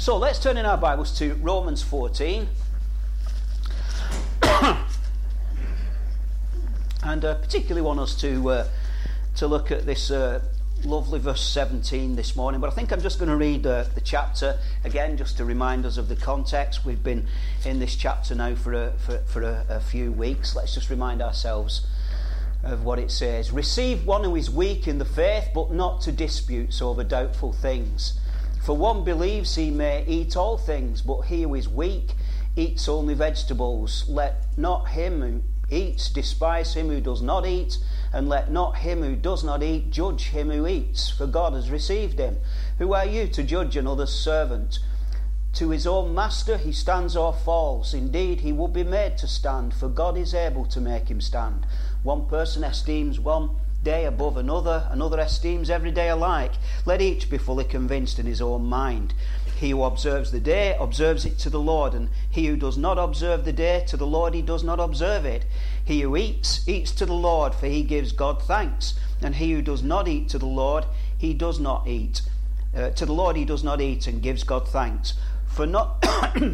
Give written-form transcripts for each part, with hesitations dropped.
So let's turn in our Bibles to Romans 14. And particularly want us to look at this lovely verse 17 this morning. But I think I'm just going to read the chapter again, just to remind us of the context. We've been in this chapter now for a few weeks. Let's just remind ourselves of what it says. Receive one who is weak in the faith, but not to disputes over doubtful things. For one believes he may eat all things, but he who is weak eats only vegetables. Let not him who eats despise him who does not eat, and let not him who does not eat judge him who eats, for God has received him. Who are you to judge another's servant? To his own master he stands or falls. Indeed, he will be made to stand, for God is able to make him stand. One person esteems one day above another, another esteems every day alike. Let each be fully convinced in his own mind. He who observes the day observes it to the Lord, and he who does not observe the day to the Lord, he does not observe it. He who eats, eats to the Lord, for he gives God thanks. And he who does not eat to the Lord, he does not eat. To the Lord he does not eat, and gives God thanks. For not,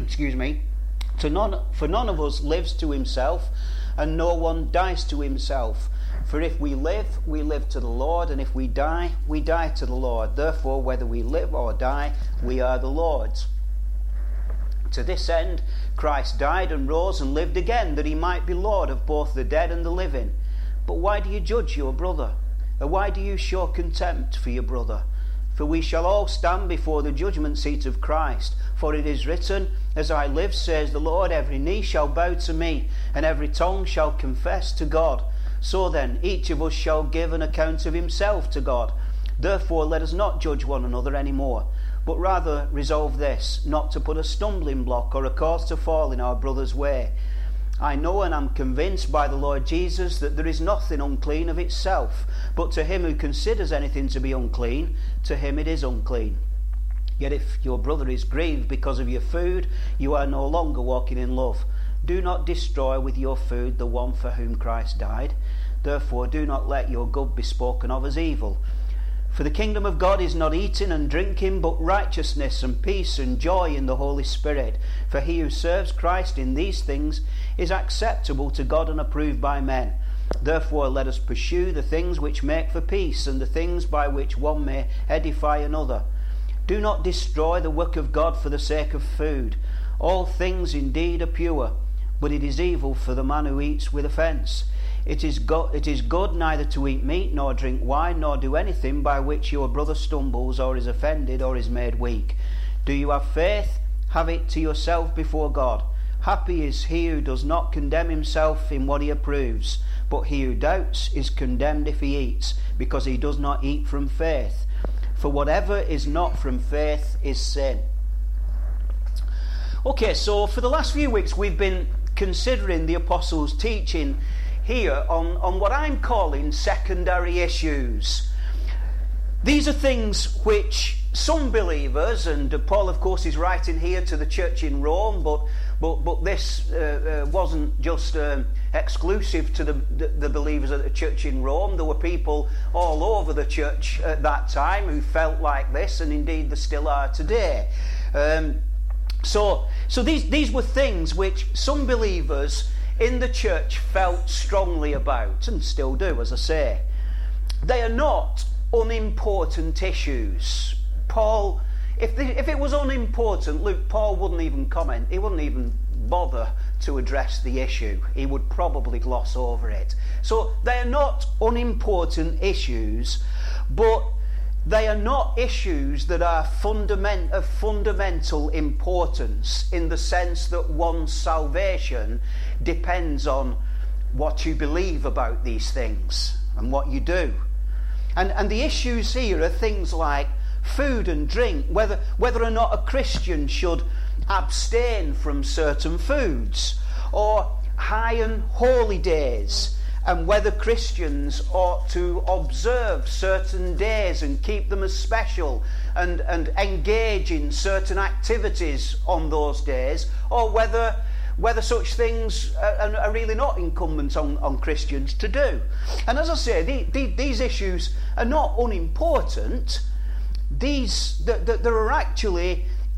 for none of us lives to himself, and no one dies to himself. For if we live to the Lord, and if we die to the Lord. Therefore, whether we live or die, we are the Lord's. To this end, Christ died and rose and lived again, that he might be Lord of both the dead and the living. But why do you judge your brother? Or why do you show contempt for your brother? For we shall all stand before the judgment seat of Christ. For it is written, As I live, says the Lord, every knee shall bow to me, and every tongue shall confess to God. So then, each of us shall give an account of himself to God. Therefore, let us not judge one another any more, but rather resolve this, not to put a stumbling block or a cause to fall in our brother's way. I know and am convinced by the Lord Jesus that there is nothing unclean of itself, but to him who considers anything to be unclean, to him it is unclean. Yet if your brother is grieved because of your food, you are no longer walking in love. Do not destroy with your food the one for whom Christ died. Therefore, do not let your good be spoken of as evil. For the kingdom of God is not eating and drinking, but righteousness and peace and joy in the Holy Spirit. For he who serves Christ in these things is acceptable to God and approved by men. Therefore, let us pursue the things which make for peace, and the things by which one may edify another. Do not destroy the work of God for the sake of food. All things indeed are pure, but it is evil for the man who eats with offence. It is good neither to eat meat, nor drink wine, nor do anything by which your brother stumbles, or is offended, or is made weak. Do you have faith? Have it to yourself before God. Happy is he who does not condemn himself in what he approves, but he who doubts is condemned if he eats, because he does not eat from faith. For whatever is not from faith is sin. Okay, so for the last few weeks we've been considering the Apostles' teaching here on what I'm calling secondary issues. These are things which some believers, and Paul of course is writing here to the church in Rome, but this wasn't just exclusive to the believers at the church in Rome. There were people all over the church at that time who felt like this, and indeed there still are today. So these were things which some believers in the church felt strongly about, and still do, as I say. They are not unimportant issues. Paul, if it was unimportant, Paul wouldn't even comment. He wouldn't even bother to address the issue. He would probably gloss over it. So they are not unimportant issues, but they are not issues that are of fundamental importance in the sense that one's salvation depends on what you believe about these things and what you do. And the issues here are things like food and drink, whether or not a Christian should abstain from certain foods, or high and holy days, and whether Christians ought to observe certain days and keep them as special and engage in certain activities on those days, or whether such things are really not incumbent on Christians to do. And as I say, these issues are not unimportant. There are actually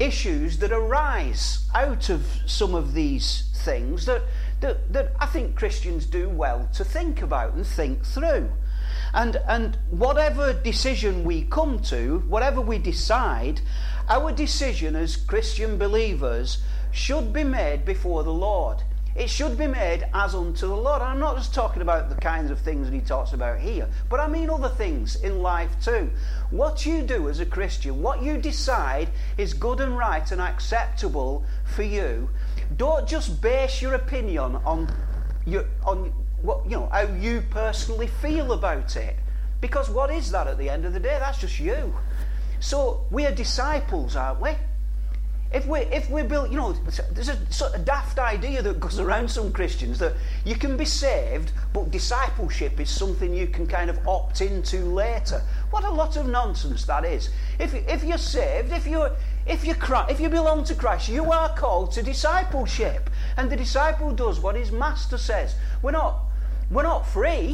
issues that arise out of some of these things that I think Christians do well to think about and think through. And whatever decision we come to, whatever we decide, our decision as Christian believers should be made before the Lord. It should be made as unto the Lord. I'm not just talking about the kinds of things that he talks about here, but I mean other things in life too. What you do as a Christian, what you decide is good and right and acceptable for you, don't just base your opinion on what, how you personally feel about it. Because what is that at the end of the day? That's just you. So we are disciples, aren't we? If we build, there's a sort of daft idea that goes around some Christians that you can be saved, but discipleship is something you can kind of opt into later. What a lot of nonsense that is. If you're saved, if you belong to Christ, you are called to discipleship, and the disciple does what his master says. We're not free.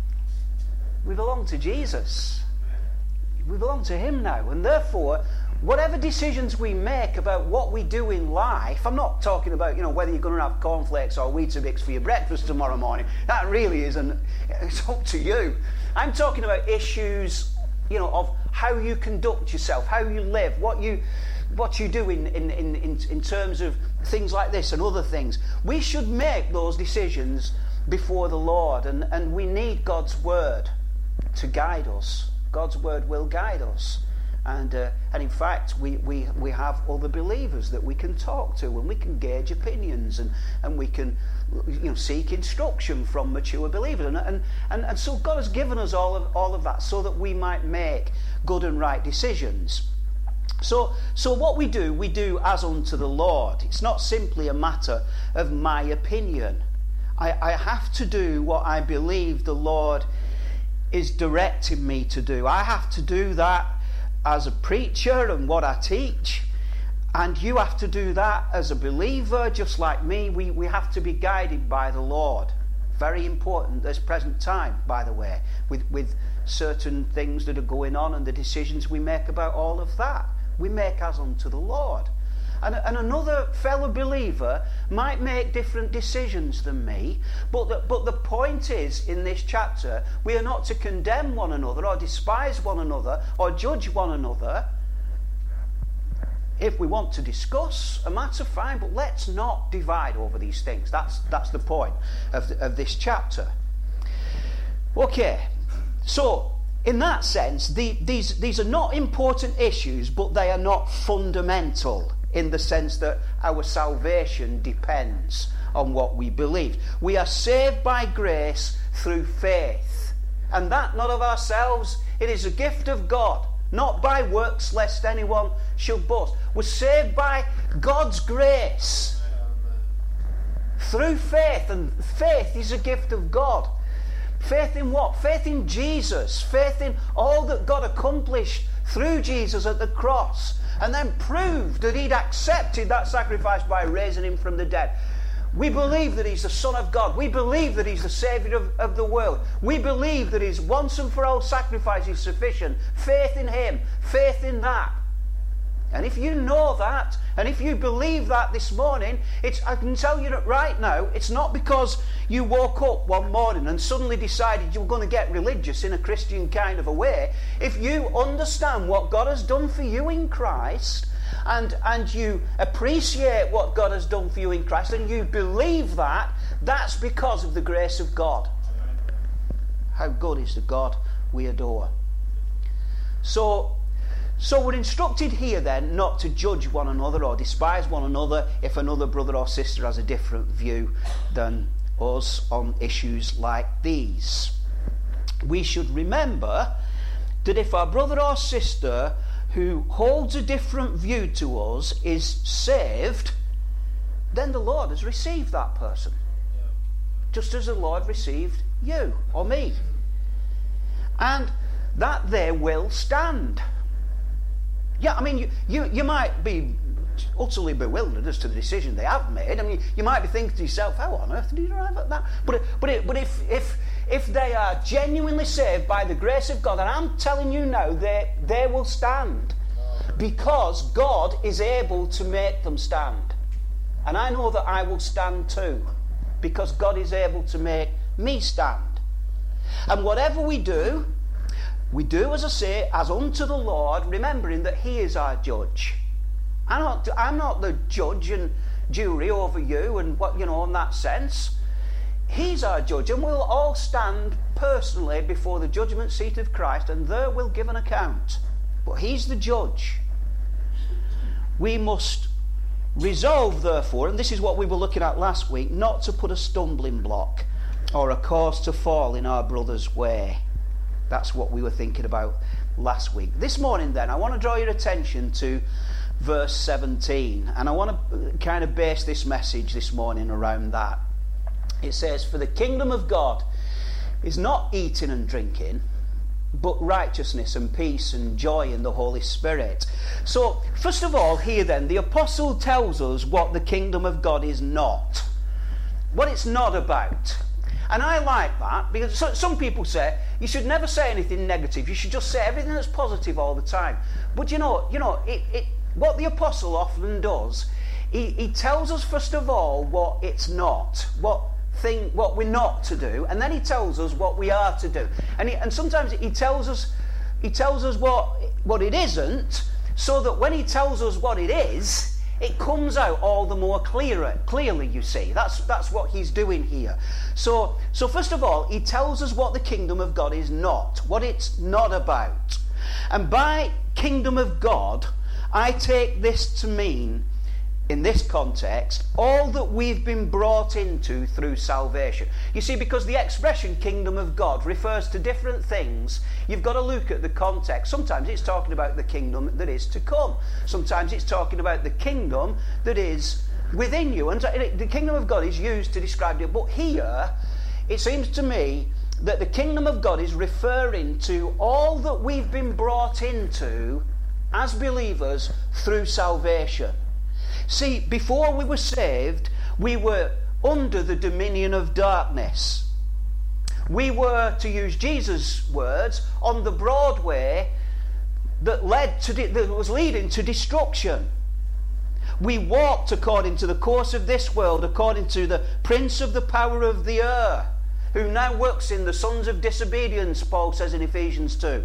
We belong to Jesus. We belong to him now, and therefore, whatever decisions we make about what we do in life, I'm not talking about, whether you're going to have cornflakes or Weetabix for your breakfast tomorrow morning. That really isn't, it's up to you. I'm talking about issues, of how you conduct yourself, how you live, what you do in terms of things like this and other things. We should make those decisions before the Lord, and we need God's word to guide us. God's word will guide us. And in fact, we have other believers that we can talk to, and we can gauge opinions, and we can seek instruction from mature believers. And so God has given us all of that so that we might make good and right decisions. So what we do as unto the Lord. It's not simply a matter of my opinion. I have to do what I believe the Lord is directing me to do. I have to do that as a preacher and what I teach, and you have to do that as a believer just like me. We have to be guided by the Lord. Very important at this present time, by the way, with certain things that are going on and the decisions we make about all of that. We make as unto the Lord. And another fellow believer might make different decisions than me, but the point is, in this chapter, we are not to condemn one another or despise one another or judge one another. If we want to discuss a matter, fine, but let's not divide over these things. That's the point of this chapter. Okay, so in that sense, these are not important issues, but they are not fundamental, in the sense that our salvation depends on what we believe. We are saved by grace through faith, and that not of ourselves. It is a gift of God, not by works, lest anyone should boast. We're saved by God's grace through faith, and faith is a gift of God. Faith in what? Faith in Jesus. Faith in all that God accomplished through Jesus at the cross, and then proved that he'd accepted that sacrifice by raising him from the dead. We believe that he's the Son of God. We believe that he's the Saviour of the world. We believe that his once and for all sacrifice is sufficient. Faith in him. Faith in that. And if you know that, and if you believe that this morning, I can tell you that right now, it's not because you woke up one morning and suddenly decided you were going to get religious in a Christian kind of a way. If you understand what God has done for you in Christ, and you appreciate what God has done for you in Christ, and you believe that, that's because of the grace of God. How good is the God we adore. So we're instructed here then not to judge one another or despise one another if another brother or sister has a different view than us on issues like these. We should remember that if our brother or sister who holds a different view to us is saved, then the Lord has received that person. Just as the Lord received you or me. And that they will stand. Yeah, I mean, you might be utterly bewildered as to the decision they have made. I mean, you might be thinking to yourself, how on earth did you arrive at that? But if they are genuinely saved by the grace of God, and I'm telling you now, they will stand. Because God is able to make them stand. And I know that I will stand too, because God is able to make me stand. And whatever we do, as I say, as unto the Lord, remembering that He is our judge. I'm not the judge and jury over you and what, in that sense. He's our judge, and we'll all stand personally before the judgment seat of Christ, and there we'll give an account. But He's the judge. We must resolve, therefore, and this is what we were looking at last week, not to put a stumbling block or a cause to fall in our brother's way. That's what we were thinking about last week. This morning, then, I want to draw your attention to verse 17, and I want to kind of base this message this morning around that. It says, "For the kingdom of God is not eating and drinking, but righteousness and peace and joy in the Holy Spirit." So, first of all, here then, the apostle tells us what the kingdom of God is not. What it's not about. And I like that, because some people say, you should never say anything negative. You should just say everything that's positive all the time. But what the apostle often does, he tells us, first of all, what it's not. What we're not to do, and then he tells us what we are to do, and sometimes he tells us what it isn't, so that when he tells us what it is, it comes out all the more clearly. You see, that's what he's doing here. So first of all, he tells us what the kingdom of God is not, what it's not about, and by kingdom of God, I take this to mean, in this context, all that we've been brought into through salvation. You see, because the expression kingdom of God refers to different things, you've got to look at the context. Sometimes it's talking about the kingdom that is to come. Sometimes it's talking about the kingdom that is within you. And the kingdom of God is used to describe it. But here, it seems to me that the kingdom of God is referring to all that we've been brought into as believers through salvation. See, before we were saved, we were under the dominion of darkness. We were, to use Jesus' words, on the broad way that was leading to destruction. We walked according to the course of this world, according to the prince of the power of the air, who now works in the sons of disobedience, Paul says in Ephesians 2.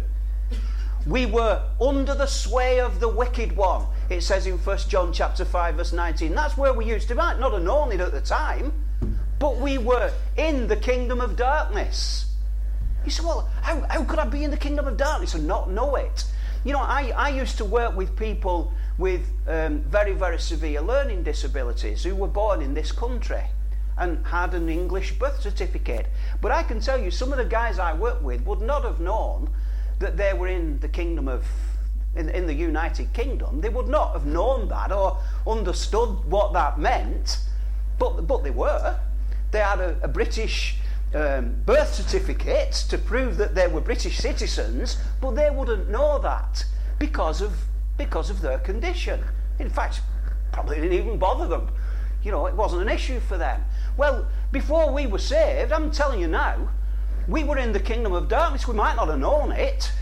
We were under the sway of the wicked one, it says in 1 John chapter 5 verse 19. That's where we used to be. Not have known it at the time, but we were in the kingdom of darkness. You say, well, how could I be in the kingdom of darkness and not know it? I used to work with people with very, very severe learning disabilities who were born in this country and had an English birth certificate. But I can tell you, some of the guys I worked with would not have known that they were in the kingdom of, in the United Kingdom. They would not have known that or understood what that meant, but they were. They had a British birth certificate to prove that they were British citizens, but they wouldn't know that because of their condition. In fact, probably didn't even bother them. It wasn't an issue for them. Well, before we were saved, I'm telling you now, we were in the kingdom of darkness. We might not have known it,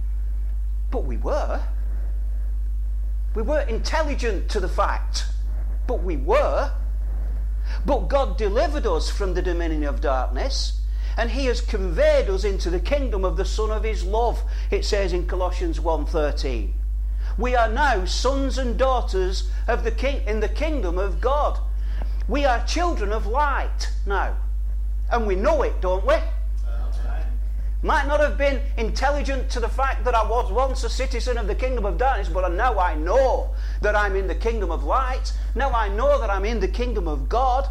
but we were. We weren't intelligent to the fact, but we were. But God delivered us from the dominion of darkness, and He has conveyed us into the kingdom of the Son of His love, it says in Colossians 1:13. We are now sons and daughters of the King in the kingdom of God. We are children of light now, and we know it, don't we? Might not have been intelligent to the fact that I was once a citizen of the kingdom of darkness, but now I know that I'm in the kingdom of light. Now I know that I'm in the kingdom of God.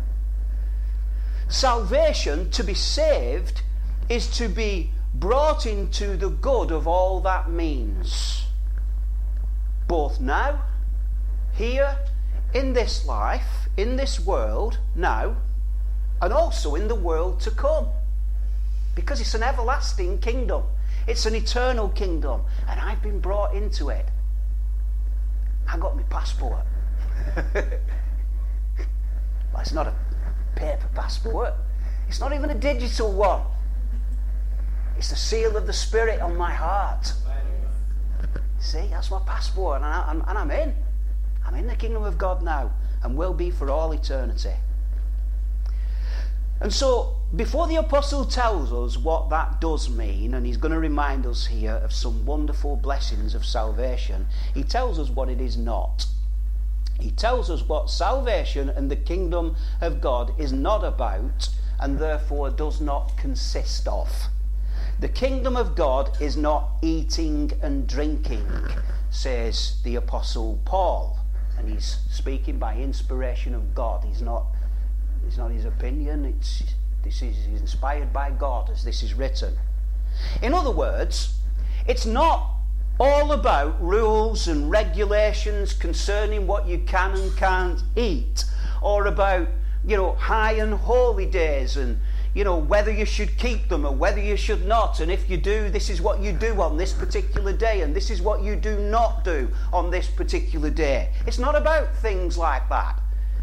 Salvation, to be saved, is to be brought into the good of all that means. Both now, here, in this life, in this world, now, and also in the world to come. Because it's an everlasting kingdom. It's an eternal kingdom. And I've been brought into it. I got my passport. Well, it's not a paper passport. It's not even a digital one. It's the seal of the Spirit on my heart. See, that's my passport, and I'm in. I'm in the kingdom of God now, and will be for all eternity. And so, before the apostle tells us what that does mean, and he's going to remind us here of some wonderful blessings of salvation, he tells us what it is not. He tells us what salvation and the kingdom of God is not about, and therefore does not consist of. The kingdom of God is not eating and drinking, says the apostle Paul. And he's speaking by inspiration of God. It's not his opinion. This is inspired by God, as this is written. In other words, it's not all about rules and regulations concerning what you can and can't eat, or about, high and holy days, and whether you should keep them or whether you should not, and if you do, this is what you do on this particular day, and this is what you do not do on this particular day. It's not about things like that.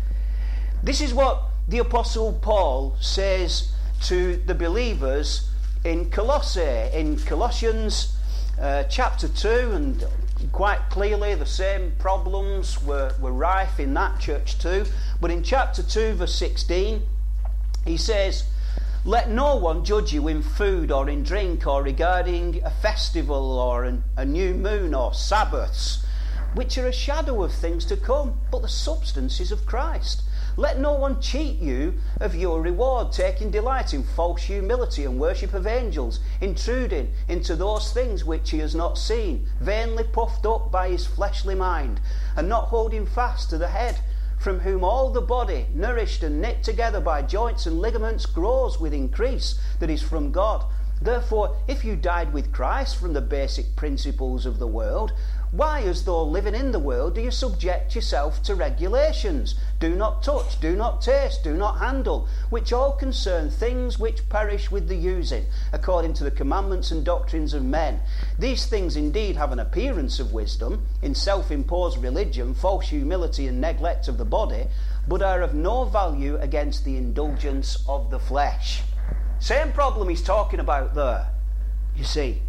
This is what the apostle Paul says to the believers in Colossae, in Colossians chapter 2, and quite clearly the same problems were rife in that church too. But in chapter 2 verse 16 he says, "Let no one judge you in food or in drink or regarding a festival or a new moon or Sabbaths, which are a shadow of things to come, but the substance is of Christ. Let no one cheat you of your reward, taking delight in false humility and worship of angels, intruding into those things which he has not seen, vainly puffed up by his fleshly mind, and not holding fast to the head, from whom all the body, nourished and knit together by joints and ligaments, grows with increase that is from God. Therefore, if you died with Christ from the basic principles of the world, why, as though living in the world, do you subject yourself to regulations? Do not touch, do not taste, do not handle, which all concern things which perish with the using, according to the commandments and doctrines of men. These things indeed have an appearance of wisdom, in self-imposed religion, false humility and neglect of the body, but are of no value against the indulgence of the flesh." Same problem he's talking about there, you see.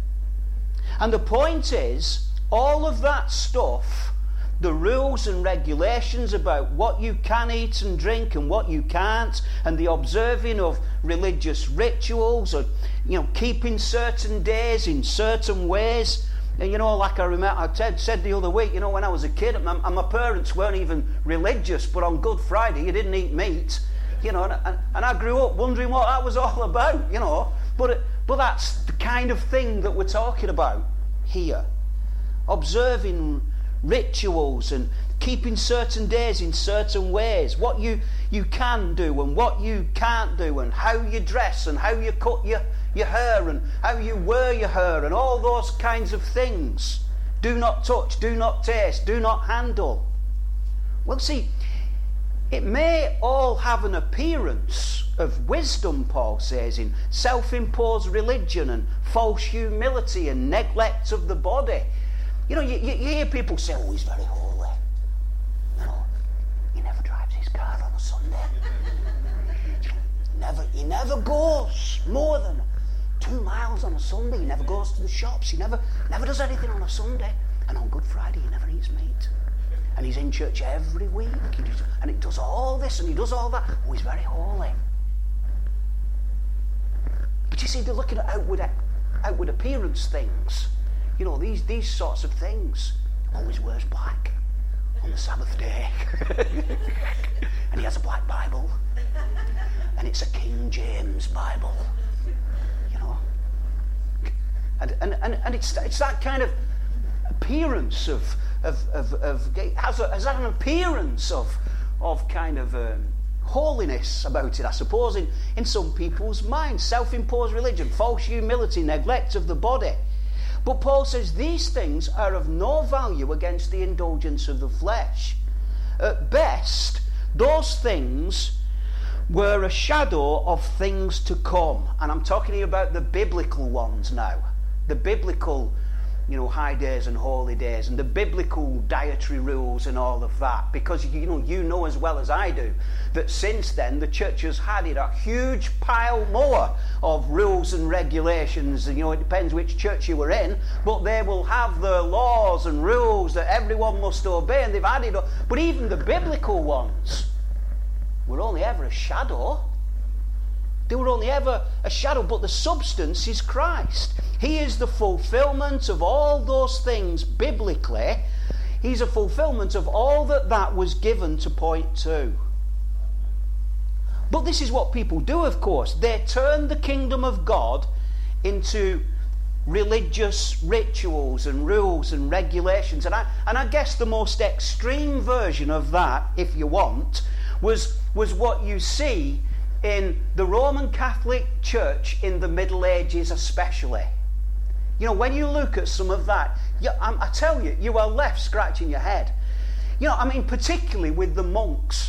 And the point is, all of that stuff, the rules and regulations about what you can eat and drink and what you can't, and the observing of religious rituals, or keeping certain days in certain ways. And like I said the other week, when I was a kid, and my parents weren't even religious, but on Good Friday you didn't eat meat. And I grew up wondering what that was all about. But that's the kind of thing that we're talking about here. Observing rituals and keeping certain days in certain ways, what you can do and what you can't do, and how you dress and how you cut your hair and how you wear your hair, and all those kinds of things. Do not touch, do not taste, do not handle. Well, see, it may all have an appearance of wisdom, Paul says, in self-imposed religion and false humility and neglect of the body. You hear people say, "Oh, he's very holy. He never drives his car on a Sunday. He never goes more than 2 miles on a Sunday. He never goes to the shops. He never does anything on a Sunday. And on Good Friday, he never eats meat. And he's in church every week. And he does all this and he does all that. Oh, he's very holy." But you see, they're looking at outward appearance things. These sorts of things. Always wears black on the Sabbath day. And he has a black Bible. And it's a King James Bible. And it's that kind of appearance has that an appearance of kind of holiness about it, I suppose, in some people's minds. Self-imposed religion, false humility, neglect of the body. But Paul says these things are of no value against the indulgence of the flesh. At best, those things were a shadow of things to come. And I'm talking here about the biblical ones now. The biblical high days and holy days and the biblical dietary rules and all of that, because you know as well as I do that since then the church has added a huge pile more of rules and regulations. And it depends which church you were in, but they will have the laws and rules that everyone must obey, and they've added up. But even the biblical ones were only ever a shadow. They were only ever a shadow, but the substance is Christ. He is the fulfillment of all those things biblically. He's a fulfillment of all that was given to point to. But this is what people do, of course. They turn the kingdom of God into religious rituals and rules and regulations. And I guess the most extreme version of that, if you want, was what you see in the Roman Catholic Church in the Middle Ages especially. When you look at some of that, I tell you, you are left scratching your head. Particularly with the monks,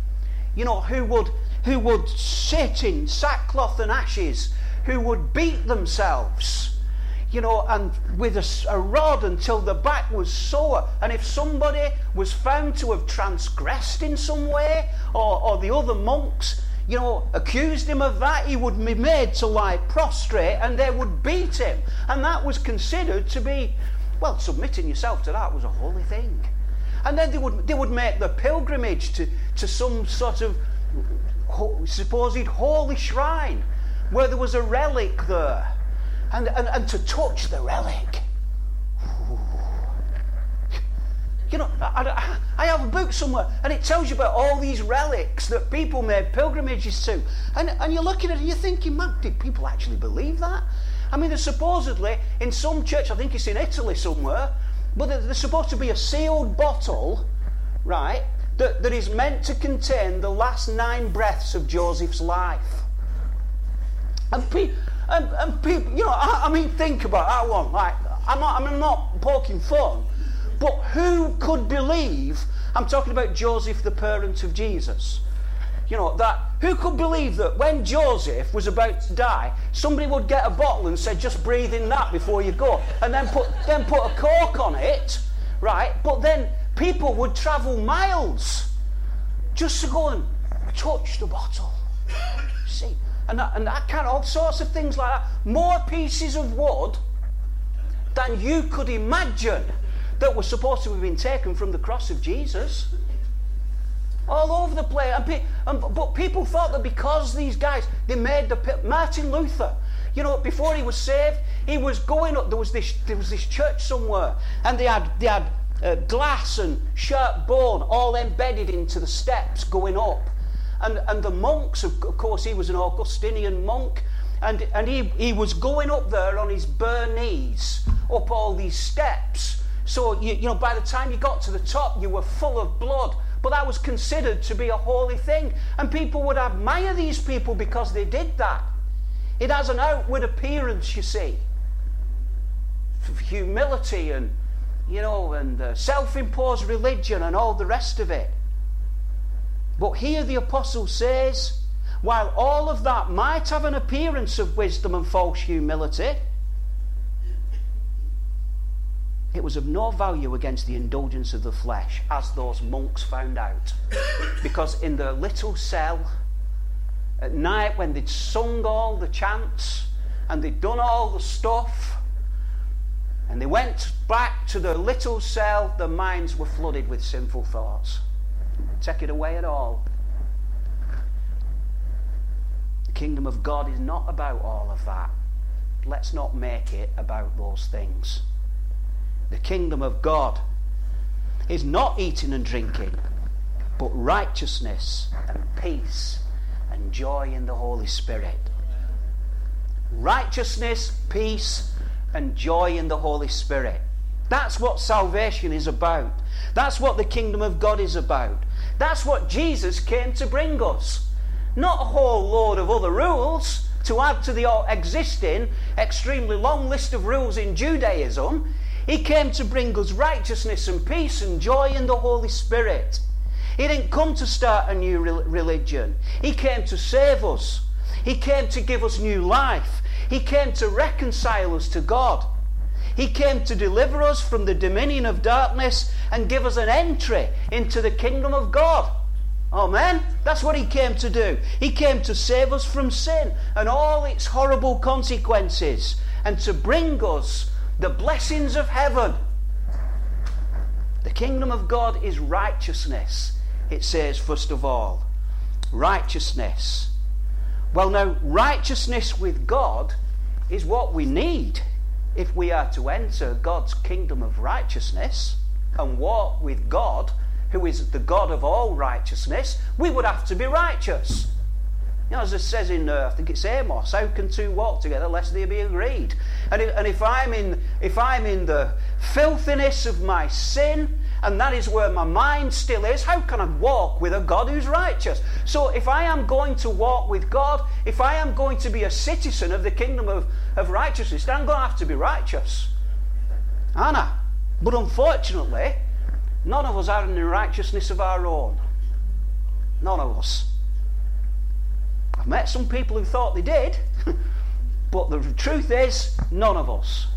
who would sit in sackcloth and ashes, who would beat themselves, and with a rod until the back was sore. And if somebody was found to have transgressed in some way, or the other monks, accused him of that, he would be made to lie prostrate and they would beat him. And that was considered to be, submitting yourself to that was a holy thing. And then they would make the pilgrimage to some sort of supposed holy shrine where there was a relic there. And to touch the relic. I have a book somewhere and it tells you about all these relics that people made pilgrimages to. And you're looking at it and you're thinking, man, did people actually believe that? There's supposedly, in some church, I think it's in Italy somewhere, but there's supposed to be a sealed bottle, right, that is meant to contain the last 9 breaths of Joseph's life. And people, think about that one. Like, I'm not poking fun. But who could believe, I'm talking about Joseph, the parent of Jesus, who could believe that when Joseph was about to die, somebody would get a bottle and say, just breathe in that before you go, and then put a cork on it, right? But then people would travel miles just to go and touch the bottle. See? And that kind of, all sorts of things like that. More pieces of wood than you could imagine that were supposed to have been taken from the cross of Jesus. All over the place. But people thought that because these guys, they made Martin Luther, before he was saved, he was going up, there was this church somewhere, and they had glass and sharp bone all embedded into the steps going up. And the monks, of course, he was an Augustinian monk, and he was going up there on his bare knees, up all these steps. So, by the time you got to the top, you were full of blood. But that was considered to be a holy thing. And people would admire these people because they did that. It has an outward appearance, you see, of humility and, self-imposed religion and all the rest of it. But here the apostle says, while all of that might have an appearance of wisdom and false humility, it was of no value against the indulgence of the flesh, as those monks found out. Because in their little cell, at night when they'd sung all the chants and they'd done all the stuff, and they went back to their little cell, their minds were flooded with sinful thoughts. Take it away at all. The kingdom of God is not about all of that. Let's not make it about those things. The kingdom of God is not eating and drinking, but righteousness and peace and joy in the Holy Spirit. Righteousness, peace, and joy in the Holy Spirit. That's what salvation is about. That's what the kingdom of God is about. That's what Jesus came to bring us. Not a whole load of other rules to add to the existing extremely long list of rules in Judaism. He came to bring us righteousness and peace and joy in the Holy Spirit. He didn't come to start a new religion. He came to save us. He came to give us new life. He came to reconcile us to God. He came to deliver us from the dominion of darkness and give us an entry into the kingdom of God. Amen? That's what he came to do. He came to save us from sin and all its horrible consequences, and to bring us the blessings of heaven. The kingdom of God is righteousness, it says first of all. Righteousness. Well, now, righteousness with God is what we need if we are to enter God's kingdom of righteousness and walk with God, who is the God of all righteousness. We would have to be righteous. You know, as it says in, I think it's Amos, how can two walk together lest they be agreed? And if I'm in the filthiness of my sin, and that is where my mind still is, how can I walk with a God who's righteous? So if I am going to walk with God, if I am going to be a citizen of the kingdom of righteousness, then I'm going to have to be righteous. Aren't I? But unfortunately, none of us are in the righteousness of our own. None of us. I've met some people who thought they did, but the truth is, none of us.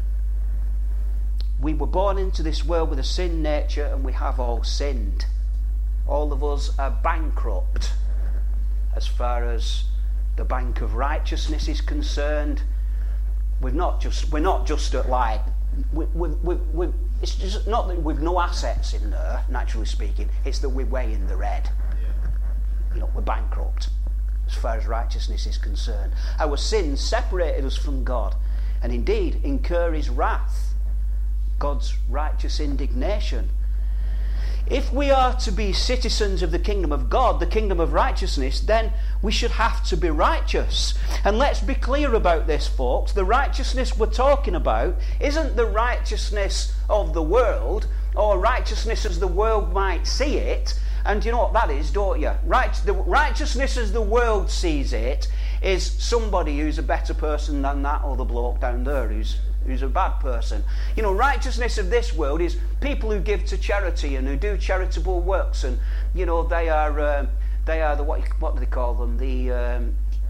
We were born into this world with a sin nature, and we have all sinned. All of us are bankrupt as far as the bank of righteousness is concerned. We're not just at like, it's just not that we've no assets in there, naturally speaking. It's that we're way in the red. You know, we're bankrupt as far as righteousness is concerned. Our sins separated us from God, and indeed incur his wrath, God's righteous indignation. If we are to be citizens of the kingdom of God, the kingdom of righteousness, then we should have to be righteous. And let's be clear about this, folks. The righteousness we're talking about isn't the righteousness of the world, or righteousness as the world might see it. And you know what that is, don't you? The righteousness as the world sees it is somebody who's a better person than that other bloke down there who's a bad person. You know, righteousness of this world is people who give to charity and who do charitable works, and you know they are the what do they call them? The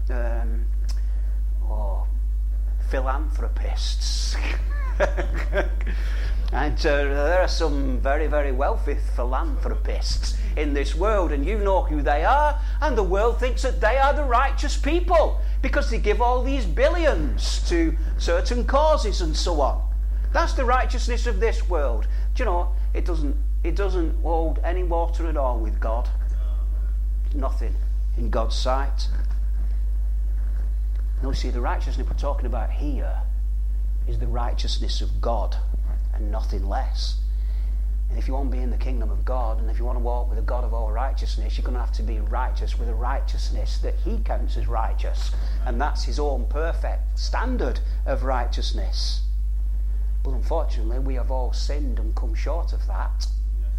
philanthropists. And there are some very, very wealthy philanthropists in this world, and you know who they are, and the world thinks that they are the righteous people because they give all these billions to certain causes and so on. That's the righteousness of this world. Do you know, it doesn't hold any water at all with God. Nothing in God's sight. No, see, the righteousness we're talking about here is the righteousness of God and nothing less. And if you want to be in the kingdom of God, and if you want to walk with the God of all righteousness, you're going to have to be righteous with a righteousness that he counts as righteous. And that's his own perfect standard of righteousness. But unfortunately, we have all sinned and come short of that.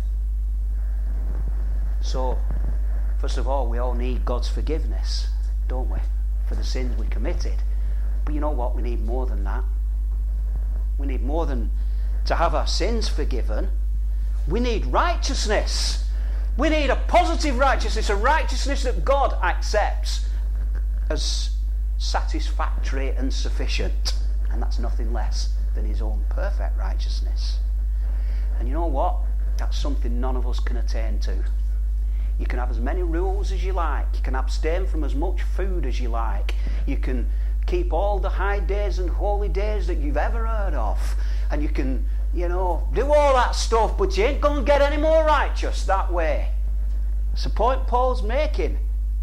So, first of all, we all need God's forgiveness, don't we? For the sins we committed. But you know what? We need more than that. We need more than to have our sins forgiven. We need righteousness. We need a positive righteousness, a righteousness that God accepts as satisfactory and sufficient. And that's nothing less than his own perfect righteousness. And you know what? That's something none of us can attain to. You can have as many rules as you like. You can abstain from as much food as you like. You can keep all the high days and holy days that you've ever heard of. And you can, you know, do all that stuff, but you ain't going to get any more righteous that way. That's the point Paul's making.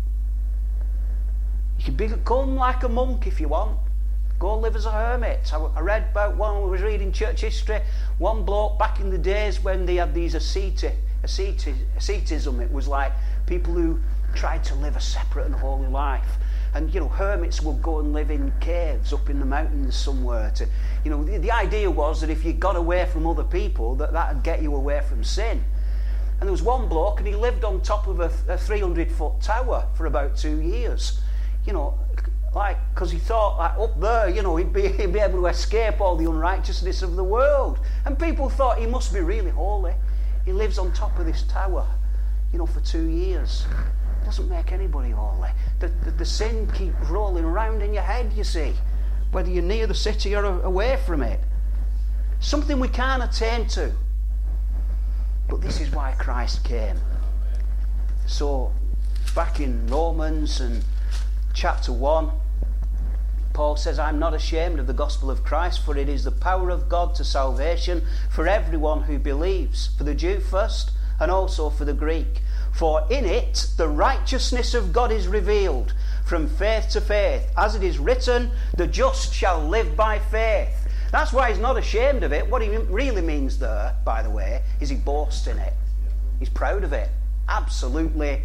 You can become like a monk if you want. Go live as a hermit. I read about one, I was reading church history, one bloke back in the days when they had these ascetism. It was like people who tried to live a separate and holy life. And, you know, hermits would go and live in caves up in the mountains somewhere. You know, the idea was that if you got away from other people, that would get you away from sin. And there was one bloke, and he lived on top of a 300-foot tower for about 2 years. You know, like, because he thought, like, up there, you know, he'd be able to escape all the unrighteousness of the world. And people thought he must be really holy. He lives on top of this tower, you know, for 2 years. It doesn't make anybody holy. The sin keeps rolling around in your head, you see, whether you're near the city or away from it. something we can't attain to. But this is why Christ came. So, back in Romans and chapter 1, Paul says, I'm not ashamed of the gospel of Christ, for it is the power of God to salvation for everyone who believes, for the Jew first, and also for the Greek. For in it the righteousness of God is revealed, from faith to faith. As it is written, the just shall live by faith. That's why he's not ashamed of it. What he really means there, by the way, is he boasts in it. He's proud of it. Absolutely,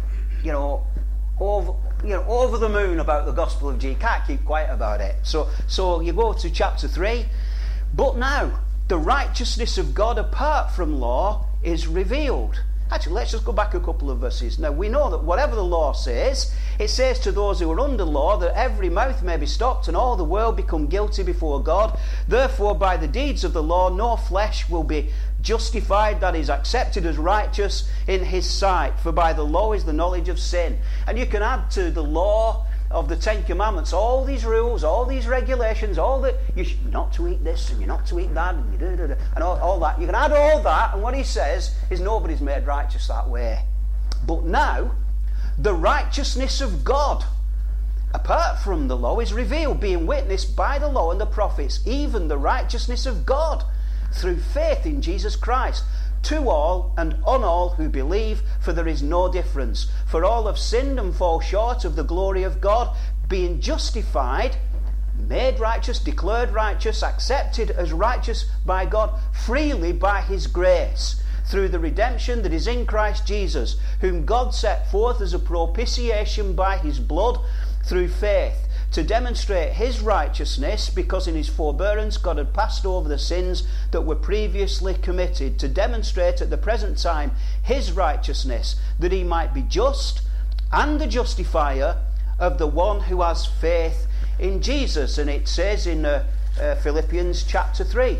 over the moon about the gospel of Jesus. Can't keep quiet about it. So you go to chapter 3. But now, the righteousness of God apart from law is revealed. Actually, let's just go back a couple of verses. Now, we know that whatever the law says, it says to those who are under law that every mouth may be stopped and all the world become guilty before God. Therefore, by the deeds of the law, no flesh will be justified, that is, accepted as righteous in his sight. For by the law is the knowledge of sin. And you can add to the law of the Ten Commandments all these rules, all these regulations, all that you're not to eat this and you're not to eat that and all that. You can add all that, and what he says is nobody's made righteous that way. But now, the righteousness of God apart from the law is revealed, being witnessed by the law and the prophets, even the righteousness of God through faith in Jesus Christ, to all and on all who believe, for there is no difference. For all have sinned and fall short of the glory of God, being justified, made righteous, declared righteous, accepted as righteous by God, freely by his grace, through the redemption that is in Christ Jesus, whom God set forth as a propitiation by his blood, through faith, to demonstrate his righteousness, because in his forbearance God had passed over the sins that were previously committed, to demonstrate at the present time his righteousness, that he might be just and the justifier of the one who has faith in Jesus. And it says in Philippians chapter 3,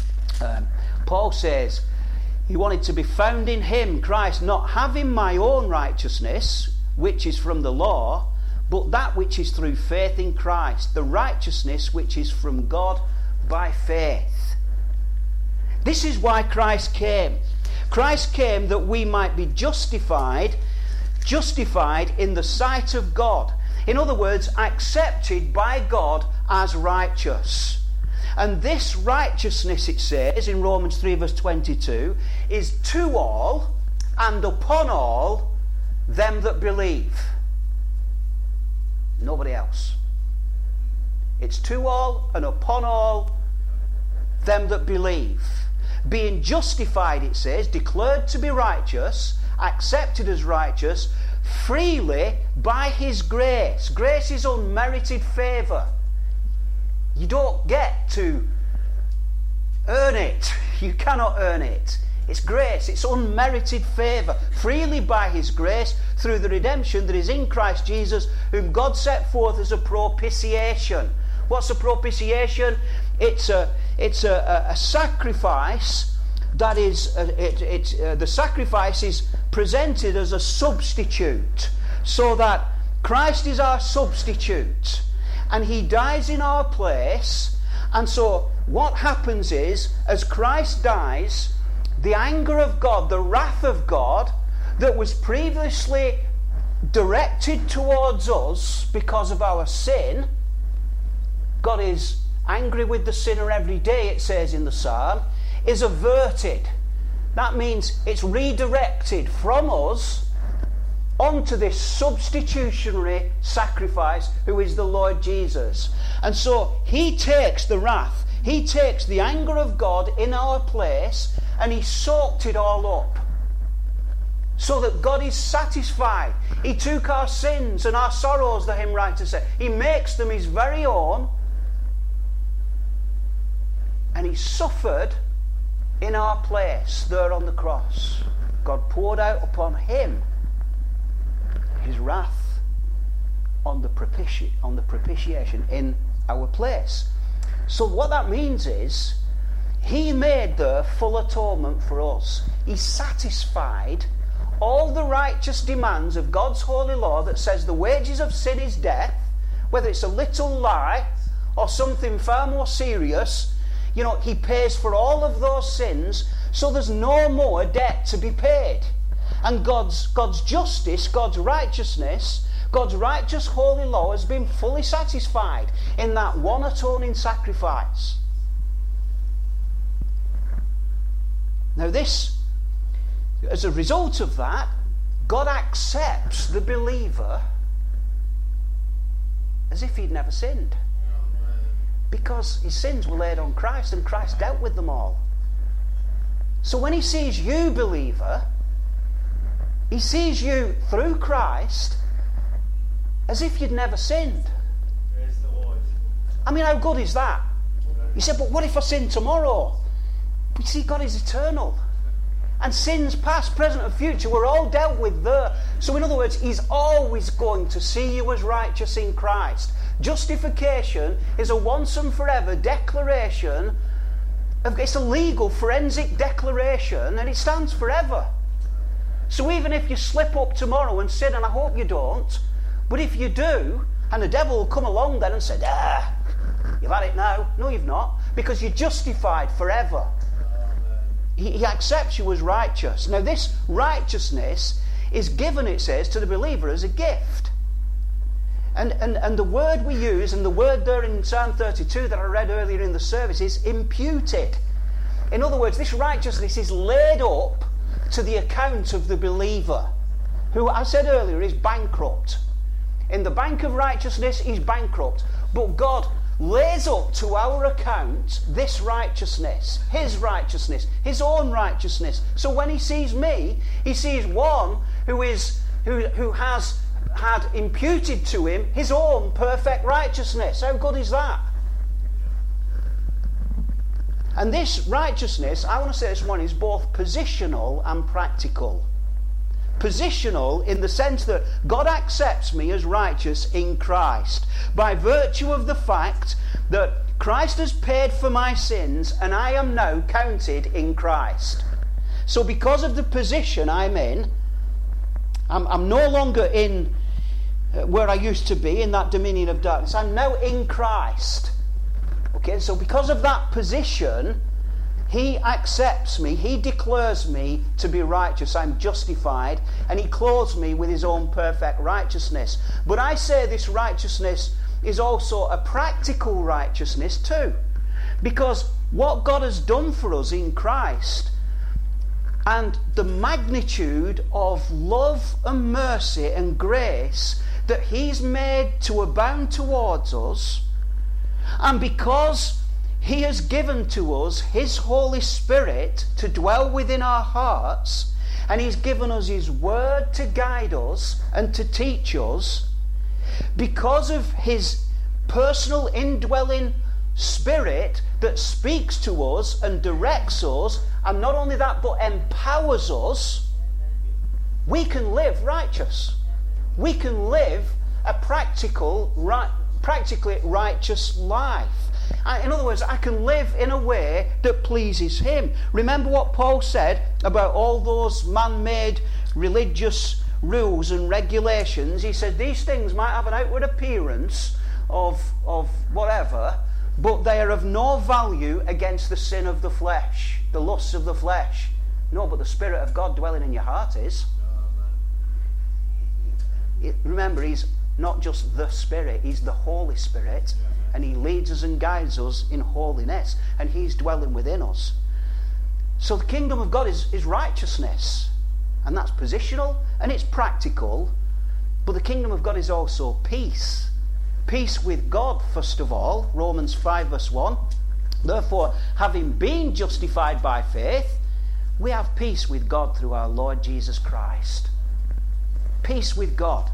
Paul says he wanted to be found in him, Christ, not having my own righteousness, which is from the law, but that which is through faith in Christ, the righteousness which is from God by faith. This is why Christ came. Christ came that we might be justified in the sight of God. In other words, accepted by God as righteous. And this righteousness, it says in Romans 3 verse 22, is to all and upon all them that believe. Nobody else. It's to all and upon all them that believe. Being justified, it says, declared to be righteous, accepted as righteous, freely by his grace. Grace is unmerited favour. You don't get to earn it. You cannot earn it. It's grace. It's unmerited favour. Freely by his grace, through the redemption that is in Christ Jesus, whom God set forth as a propitiation. What's a propitiation? It's a sacrifice that is the sacrifice is presented as a substitute, so that Christ is our substitute and he dies in our place. And so what happens is, as Christ dies, the anger of God, the wrath of God that was previously directed towards us because of our sin, God is angry with the sinner every day, it says in the psalm, is averted. That means it's redirected from us onto this substitutionary sacrifice who is the Lord Jesus. And so he takes the wrath, he takes the anger of God in our place, and he soaked it all up so that God is satisfied. He took our sins and our sorrows, the hymn writer said. He makes them his very own, and he suffered in our place there on the cross. God poured out upon him his wrath on the propitiation in our place. So what that means is, he made the full atonement for us. He satisfied all the righteous demands of God's holy law that says the wages of sin is death, whether it's a little lie or something far more serious. He pays for all of those sins, so there's no more debt to be paid. And God's justice, God's righteousness, God's righteous holy law has been fully satisfied in that one atoning sacrifice. Now this, as a result of that, God accepts the believer as if he'd never sinned. Because his sins were laid on Christ and Christ dealt with them all. So when he sees you, believer, he sees you through Christ as if you'd never sinned. I mean, how good is that? You said, but what if I sin tomorrow? But you see, God is eternal. And sins past, present and future were all dealt with there. So in other words, he's always going to see you as righteous in Christ. Justification is a once and forever declaration. It's a legal forensic declaration, and it stands forever. So even if you slip up tomorrow and sin, and I hope you don't, but if you do, and the devil will come along then and say, you've had it now. No, you've not, because you're justified forever. He accepts you as righteous. Now this righteousness is given, it says, to the believer as a gift. And the word we use, and the word there in Psalm 32 that I read earlier in the service, is imputed. In other words, this righteousness is laid up to the account of the believer, who, I said earlier, is bankrupt. In the bank of righteousness, he's bankrupt. But God lays up to our account this righteousness, his own righteousness. So when he sees me, he sees one who has had imputed to him his own perfect righteousness. How good is that? And this righteousness, I want to say this one, is both positional and practical. Positional in the sense that God accepts me as righteous in Christ by virtue of the fact that Christ has paid for my sins and I am now counted in Christ. So because of the position I'm in, I'm no longer in where I used to be, in that dominion of darkness. I'm now in Christ. Okay, so because of that position, he accepts me, he declares me to be righteous. I'm justified, and he clothes me with his own perfect righteousness. But I say this righteousness is also a practical righteousness too. Because what God has done for us in Christ, and the magnitude of love and mercy and grace that he's made to abound towards us, and because he has given to us his Holy Spirit to dwell within our hearts, and he's given us his word to guide us and to teach us, because of his personal indwelling Spirit that speaks to us and directs us, and not only that, but empowers us, we can live righteous. We can live a practically righteous life. In other words, I can live in a way that pleases him. Remember what Paul said about all those man-made religious rules and regulations. He said these things might have an outward appearance of whatever, but they are of no value against the sin of the flesh, the lusts of the flesh. No, but the Spirit of God dwelling in your heart is. Remember, he's not just the Spirit, he's the Holy Spirit, and he leads us and guides us in holiness, and he's dwelling within us. So the kingdom of God is righteousness, and that's positional and it's practical, but the kingdom of God is also peace. Peace with God, first of all, Romans 5 verse 1. Therefore, having been justified by faith, we have peace with God through our Lord Jesus Christ. Peace with God.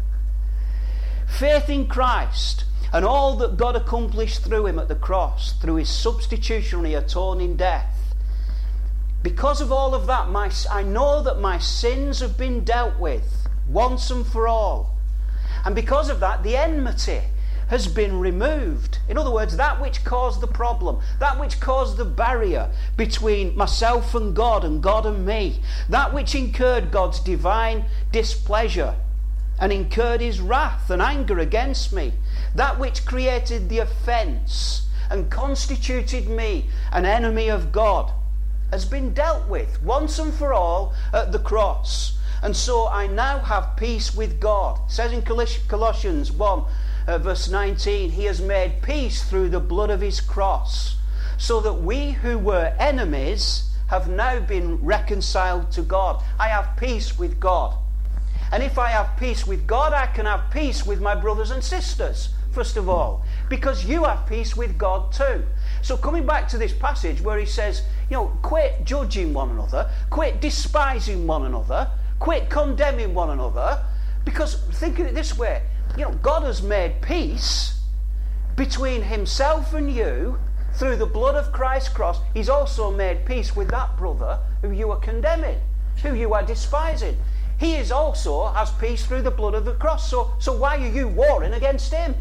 Faith in Christ and all that God accomplished through him at the cross, through his substitutionary atoning death. Because of all of that, I know that my sins have been dealt with once and for all. And because of that, the enmity has been removed. In other words, that which caused the problem, that which caused the barrier between myself and God and me, that which incurred God's divine displeasure and incurred his wrath and anger against me, that which created the offence and constituted me an enemy of God has been dealt with once and for all at the cross. And so I now have peace with God. It says in Colossians 1 verse 19, he has made peace through the blood of his cross, so that we who were enemies have now been reconciled to God. I have peace with God. And if I have peace with God, I can have peace with my brothers and sisters, first of all, because you have peace with God too. So coming back to this passage where he says, quit judging one another, quit despising one another, quit condemning one another, because think of it this way, God has made peace between himself and you through the blood of Christ's cross. He's also made peace with that brother who you are condemning, who you are despising. He is also has peace through the blood of the cross. So why are you warring against him?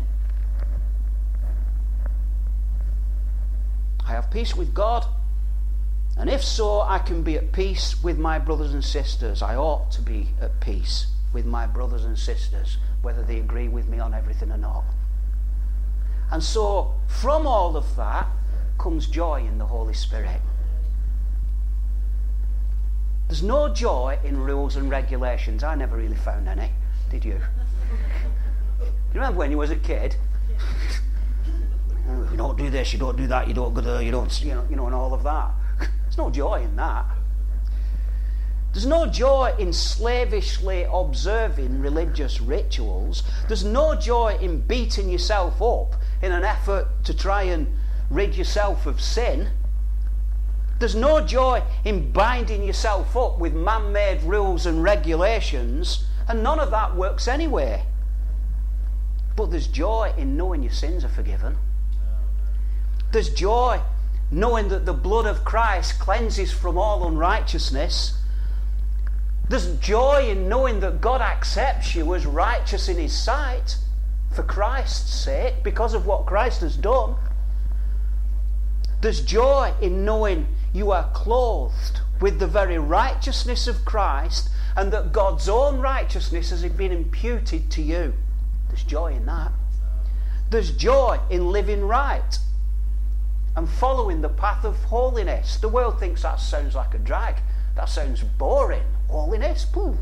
I have peace with God. And if so, I can be at peace with my brothers and sisters. I ought to be at peace with my brothers and sisters, whether they agree with me on everything or not. And so, from all of that comes joy in the Holy Spirit. There's no joy in rules and regulations. I never really found any. Did you? Do you remember when you was a kid? You don't do this, you don't do that, you don't go there, you don't, and all of that. There's no joy in that. There's no joy in slavishly observing religious rituals. There's no joy in beating yourself up in an effort to try and rid yourself of sin. There's no joy in binding yourself up with man-made rules and regulations, and none of that works anyway. But there's joy in knowing your sins are forgiven. There's joy knowing that the blood of Christ cleanses from all unrighteousness. There's joy in knowing that God accepts you as righteous in his sight for Christ's sake, because of what Christ has done. There's joy in knowing you are clothed with the very righteousness of Christ, and that God's own righteousness has been imputed to you. There's joy in that. There's joy in living right and following the path of holiness. The world thinks that sounds like a drag. That sounds boring. Holiness? Pooh.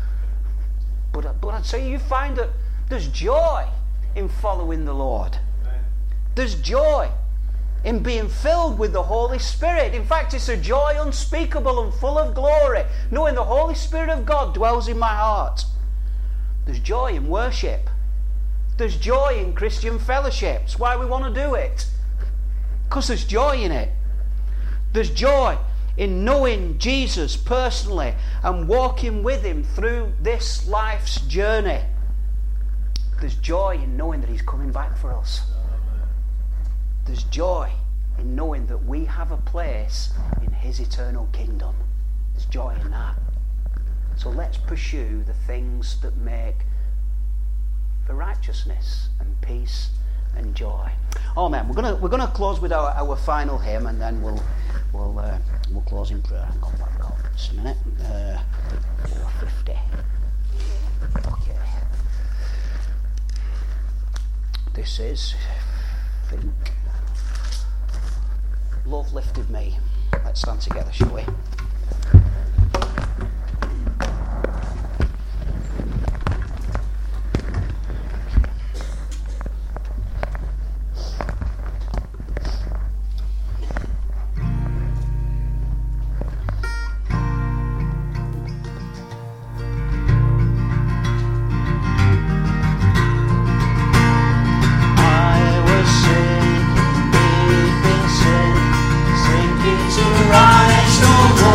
But I'd say you find that there's joy in following the Lord. There's joy in being filled with the Holy Spirit. In fact, it's a joy unspeakable and full of glory, knowing the Holy Spirit of God dwells in my heart. There's joy in worship. There's joy in Christian fellowship. That's why we want to do it. Because there's joy in it. There's joy in knowing Jesus personally and walking with him through this life's journey. There's joy in knowing that he's coming back for us. There's joy in knowing that we have a place in his eternal kingdom. There's joy in that. So let's pursue the things that make for righteousness and peace and joy. Amen. We're gonna close with our final hymn, and then we'll close in prayer. Hang on, what I've got. Just a minute. 450. Okay. This is, I think, Love Lifted Me. Let's stand together, shall we? Rise no more.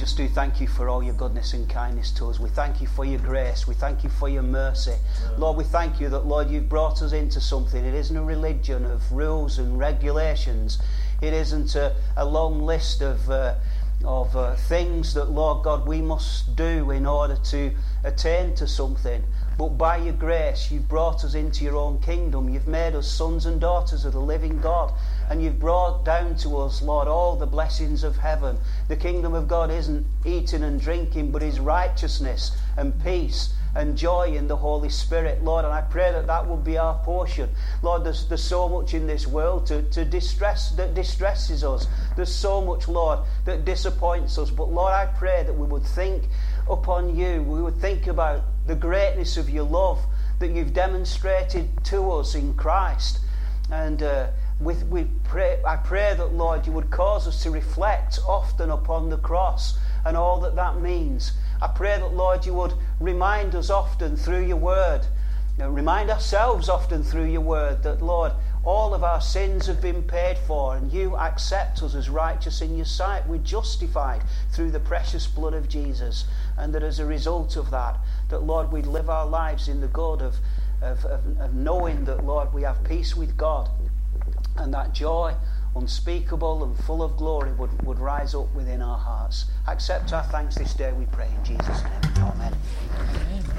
just do thank you for all your goodness and kindness to us. We thank you for your grace. We thank you for your mercy. Lord, we thank you that, Lord, you've brought us into something. It isn't a religion of rules and regulations. It isn't a long list of things that, Lord God, we must do in order to attain to something. But by your grace, you've brought us into your own kingdom. You've made us sons and daughters of the living God. And you've brought down to us, Lord, all the blessings of heaven. The kingdom of God isn't eating and drinking, but is righteousness and peace and joy in the Holy Spirit, Lord. And I pray that that will be our portion. Lord, there's so much in this world that distresses us. There's so much, Lord, that disappoints us. But Lord, I pray that we would think upon you. We would think about the greatness of your love that you've demonstrated to us in Christ. And I pray that, Lord, you would cause us to reflect often upon the cross and all that that means. I pray that, Lord, you would remind us often through your word, remind ourselves often through your word that, Lord, all of our sins have been paid for and you accept us as righteous in your sight. We're justified through the precious blood of Jesus. And that as a result of that, Lord, we'd live our lives in the good of knowing that, Lord, we have peace with God. And that joy, unspeakable and full of glory, would rise up within our hearts. Accept our thanks this day, we pray in Jesus' name. Amen.